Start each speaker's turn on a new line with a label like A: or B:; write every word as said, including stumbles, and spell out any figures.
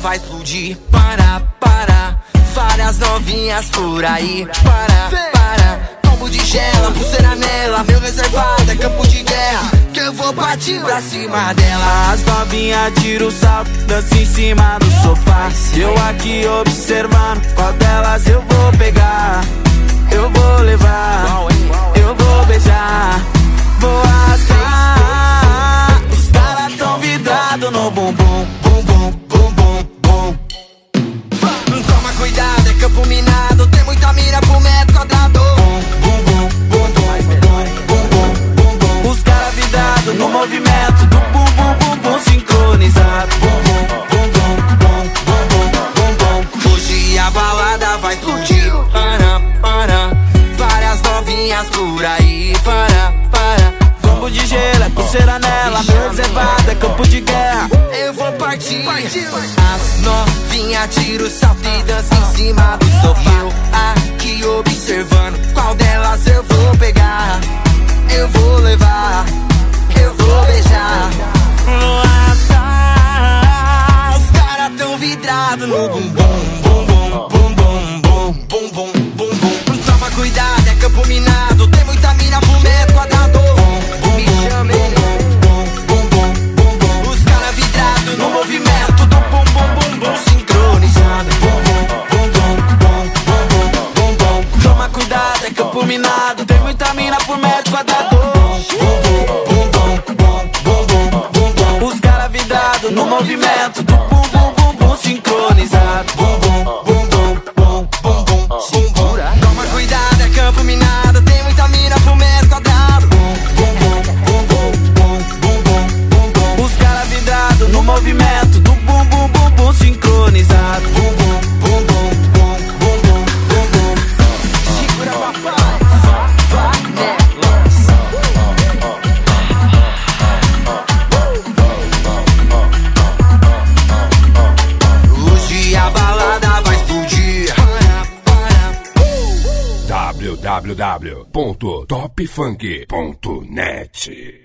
A: vai explodir. Para, para, várias novinhas por aí. Para, para, combo de gela, pulseira nela. Meu reservado é campo de guerra, que eu vou partir pra cima dela.
B: As novinhas tiram o salto, dança em cima do sofá. Eu aqui observando, qual delas eu vou pegar. Eu vou levar, eu vou beijar, vou arrastar. Os caras tão vidrados no bumbum, bumbum, bumbum, bum.
A: Toma cuidado, é campo minado, tem muita mira pro metro quadrado.
B: Bum, bum, bum, bum, bum, bum, bum, bum. Os caras vidrados no movimento do bum, bum, bum, bum, sincronizado. Bum, bum, bum, bum, bum, bum, bum, bum.
A: Hoje a balada vai explodir. Para, para, várias novinhas por aí. Para, para,
B: combo de gelo, é pulseira nela. Meu reservado é campo de guerra,
A: eu vou partir. As novinhas tiram o salto e dança em cima do sofá. Eu aqui observando, qual delas eu vou pegar. Eu vou levar, eu vou beijar,
B: vou arrastar.
A: os caras tão vidrados no bumbum, bumbum, bumbum, bum, bum, bum, bum, bum. Toma cuidado, é campo minado, tem muita mina pro metro quadrado. Me chame, os caras vidrados no movimento do bum, bum, bum, bum, sincronizado. Bum, bum, bum, bum, bum, bum, bum, bum.
B: Toma cuidado, é campo minado, tem muita mina por metro quadrado. Os caras vidrados no movimento do bum, bum, bum, bum, sincronizado. Bum, bum, bum, bum, bum, bum, bum, bum.
A: Toma cuidado, é campo minado, tem muita mina pro metro quadrado.
B: Os caras vidrados no movimento do bum, bum, bum, bum, sincronizado. Bum, bum, bum, bum, bum, bum, bum, bum, bum.
A: Segura, papai. Hoje a balada vai explodir.
C: w w w ponto top funk ponto net